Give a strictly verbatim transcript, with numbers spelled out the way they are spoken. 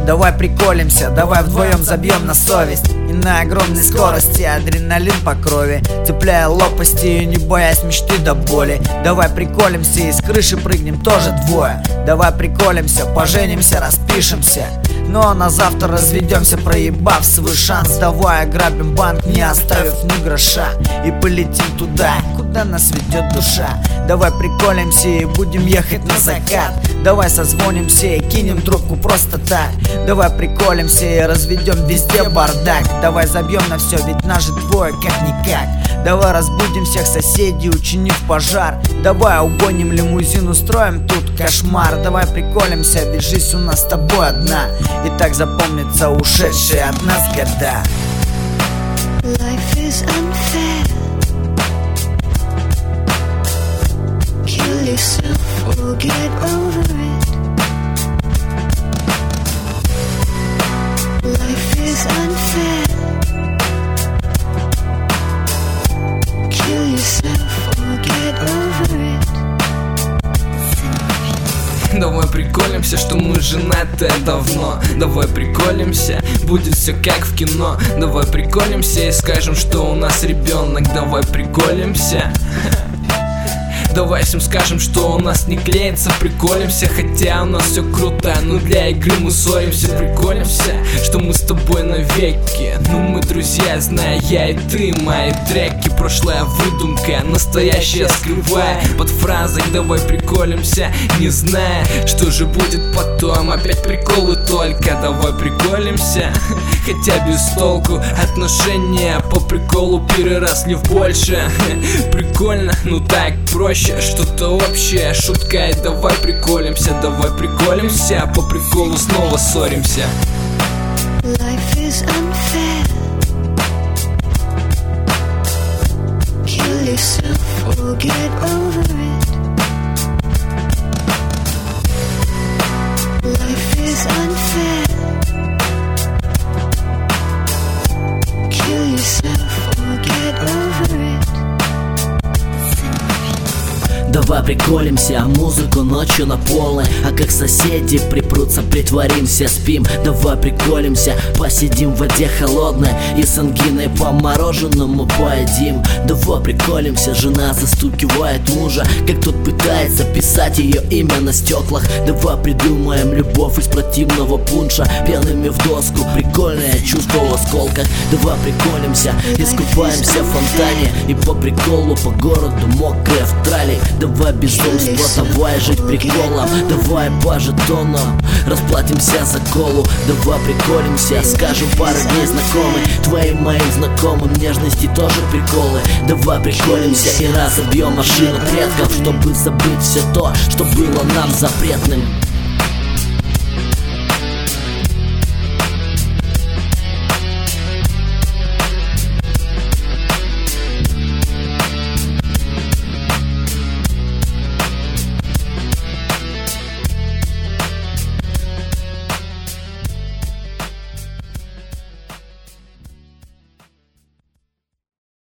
Давай приколимся, давай вдвоем забьем на совесть. И на огромной скорости адреналин по крови, цепляя лопасти, не боясь мечты до боли. Давай приколимся и с крыши прыгнем тоже двое. Давай приколимся, поженимся, распишемся, но на завтра разведемся, проебав свой шанс. Давай ограбим банк, не оставив ни гроша, и полетим туда, куда нас ведет душа. Давай приколимся и будем ехать на закат. Давай созвонимся и кинем трубку просто так. Давай приколимся и разведем везде бардак. Давай забьем на все, ведь нас же двое как-никак. Давай разбудим всех соседей, учинив пожар. Давай угоним лимузин, устроим тут кошмар. Давай приколимся, ведь жизнь у нас с тобой одна, и так запомнятся ушедшие от нас года. Life is unfair. Kill yourself or get over it. Life is unfair. Kill yourself or get over it. Давай приколимся, что мы женаты давно. Давай приколимся, будет все как в кино. Давай приколимся и скажем, что у нас ребенок. Давай приколимся. Давай всем скажем, что у нас не клеится. Приколимся, хотя у нас все круто, но для игры мы ссоримся. Приколимся, что мы с тобой навеки. Ну мы друзья, знаю я и ты. Мои треки, прошлая выдумка, настоящая скрывая под фразой «давай приколимся», не зная, что же будет потом. Опять приколы только. Давай приколимся, хотя без толку. Отношения по приколу переросли в больше. Прикольно, ну так проще, что-то общее, шутка. И давай приколимся, давай приколимся, по приколу снова ссоримся. Life is unfair. Kill yourself or get over it. Life is unfair. Kill yourself or get over it. Давай приколимся, музыку ночью на полной. А как соседи припрутся, притворимся, спим. Давай приколимся, посидим в воде холодной и с ангиной по мороженому поедим. Давай приколимся, жена застукивает мужа, как тот пытается писать ее имя на стеклах. Давай придумаем любовь из противного пунша, пьяными в доску, прикольное чувство в осколках. Давай приколимся, искупаемся в фонтане и по приколу по городу мокрые в трали. Давай безумство, давай жить приколом. Давай по жетонам расплатимся за колу. Давай приколимся, скажем пару дней знакомый твоим моим знакомым, нежности тоже приколы. Давай приколимся и разобьем машину предков, чтобы забыть все то, что было нам запретным.